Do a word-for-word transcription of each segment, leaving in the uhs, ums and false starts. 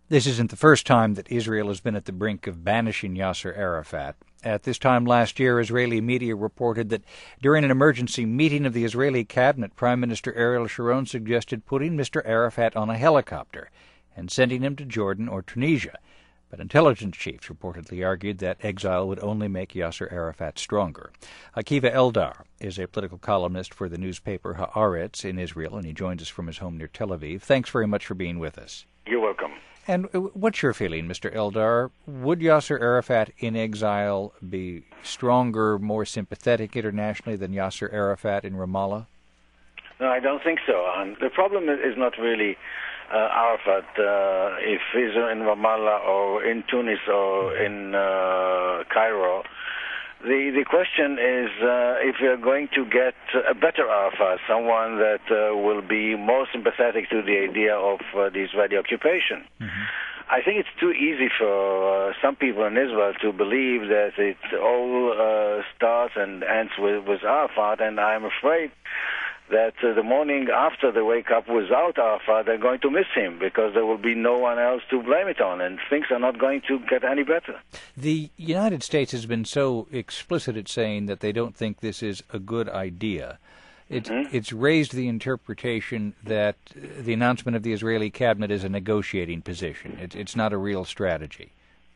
This isn't the first time that Israel has been at the brink of banishing Yasser Arafat. At this time last year, Israeli media reported that during an emergency meeting of the Israeli cabinet, Prime Minister Ariel Sharon suggested putting Mister Arafat on a helicopter and sending him to Jordan or Tunisia. But intelligence chiefs reportedly argued that exile would only make Yasser Arafat stronger. Akiva Eldar is a political columnist for the newspaper Haaretz in Israel, and he joins us from his home near Tel Aviv. Thanks very much for being with us. You're welcome. And what's your feeling, Mister Eldar? Would Yasser Arafat in exile be stronger, more sympathetic internationally than Yasser Arafat in Ramallah? No, I don't think so. And the problem is not really uh, Arafat, uh, if he's in Ramallah or in Tunis or in uh, Cairo. The the question is uh, if we are going to get a better Arafat, someone that uh, will be more sympathetic to the idea of uh, the Israeli occupation. Mm-hmm. I think it's too easy for uh, some people in Israel to believe that it all uh, starts and ends with, with Arafat, and I'm afraid that uh, the morning after they wake up without Arafat, they're going to miss him because there will be no one else to blame it on, and things are not going to get any better. The United States has been so explicit at saying that they don't think this is a good idea. It, mm-hmm. It's raised the interpretation that the announcement of the Israeli cabinet is a negotiating position. It, it's not a real strategy.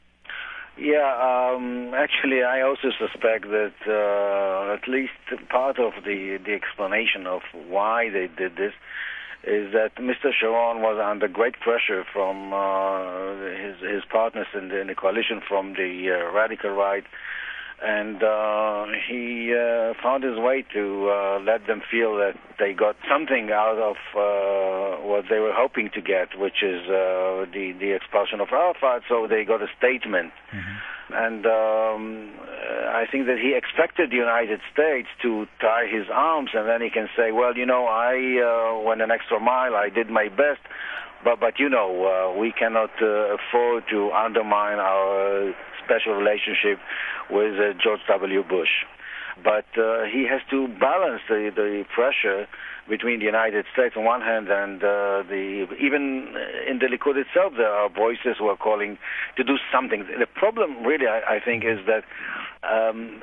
Yeah, um, actually, I also suspect that uh, at least part of the, the explanation of why they did this is that Mister Sharon was under great pressure from uh, his his partners in the, in the coalition from the uh, radical right, and uh, he uh, found his way to uh, let them feel that they got something out of uh, what they were hoping to get, which is uh, the, the expulsion of Arafat, so they got a statement. Mm-hmm. And um, I think that he expected the United States to tie his arms, and then he can say, well, you know, I uh, went an extra mile, I did my best, but, but you know, uh, we cannot uh, afford to undermine our uh, special relationship with uh, George W. Bush. But uh, he has to balance the, the pressure between the United States on one hand and uh, the even in the Likud itself there are voices who are calling to do something. The problem really, I, I think, is that um,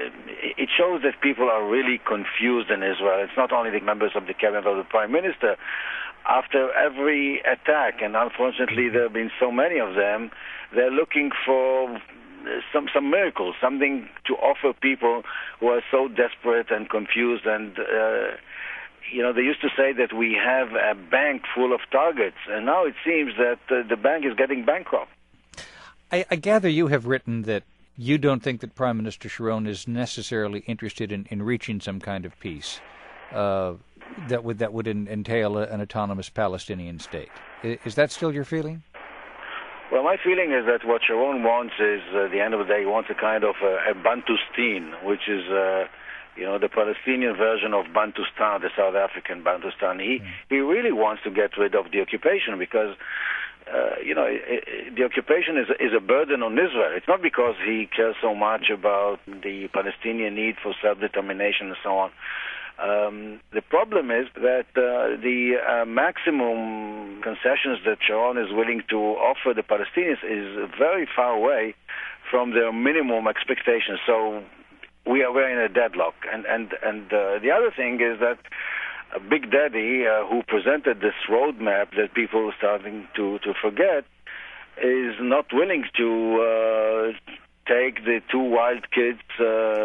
it shows that people are really confused in Israel. It's not only the members of the cabinet or the prime minister. After every attack, and unfortunately there have been so many of them, they're looking for some some miracle, something to offer people who are so desperate and confused. And uh, you know, they used to say that we have a bank full of targets, and now it seems that uh, the bank is getting bankrupt. I, I gather you have written that you don't think that Prime Minister Sharon is necessarily interested in, in reaching some kind of peace uh, that would that would in, entail a, an autonomous Palestinian state. Is, is that still your feeling? Well, my feeling is that what Sharon wants is, uh, at the end of the day, he wants a kind of uh, a Bantustan, which is, uh, you know, the Palestinian version of Bantustan, the South African Bantustan. He mm. he really wants to get rid of the occupation because, uh, you know, it, it, the occupation is is a burden on Israel. It's not because he cares so much about the Palestinian need for self-determination and so on. Um, the problem is that uh, the uh, maximum concessions that Sharon is willing to offer the Palestinians is very far away from their minimum expectations. So we are we're in a deadlock. And and and uh, the other thing is that uh, Big Daddy, uh, who presented this roadmap that people are starting to to forget, is not willing to Uh, take the two wild kids uh,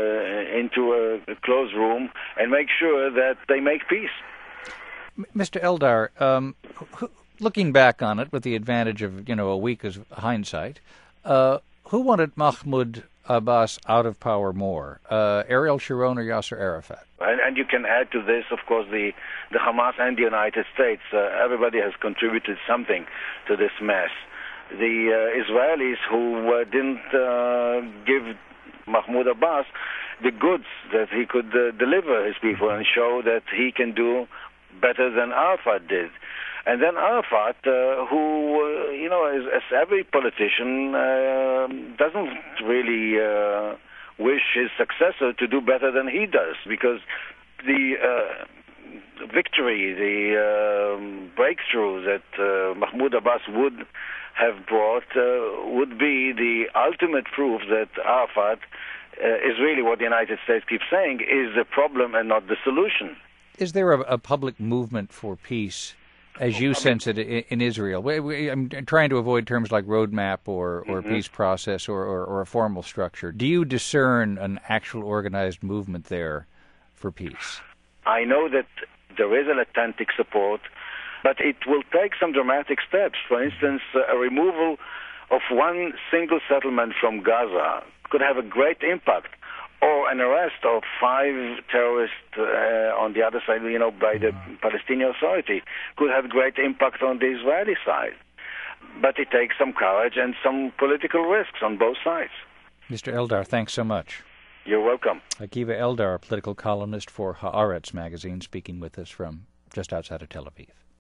into a, a closed room and make sure that they make peace. Mister Eldar, um, looking back on it with the advantage of, you know, a week of hindsight, uh, who wanted Mahmoud Abbas out of power more, uh, Ariel Sharon or Yasser Arafat? And, and you can add to this, of course, the, the Hamas and the United States. Uh, everybody has contributed something to this mess. The uh, Israelis who uh, didn't uh, give Mahmoud Abbas the goods that he could uh, deliver his people and show that he can do better than Arafat did. And then Arafat, uh, who, uh, you know, as, as every politician, uh, doesn't really uh, wish his successor to do better than he does, because the uh, victory, the um, breakthrough that uh, Mahmoud Abbas would have brought uh, would be the ultimate proof that Arafat uh, is really what the United States keeps saying, is the problem and not the solution. Is there a, a public movement for peace, as you I sense mean, it, in, in Israel? We, we, I'm trying to avoid terms like roadmap or, or mm-hmm. peace process or, or, or a formal structure. Do you discern an actual organized movement there for peace? I know that there is an authentic support, but it will take some dramatic steps. For instance, a removal of one single settlement from Gaza could have a great impact, or an arrest of five terrorists uh, on the other side, you know, by the Palestinian Authority could have great impact on the Israeli side. But it takes some courage and some political risks on both sides. Mister Eldar, thanks so much. You're welcome. Akiva Eldar, political columnist for Haaretz magazine, speaking with us from just outside of Tel Aviv.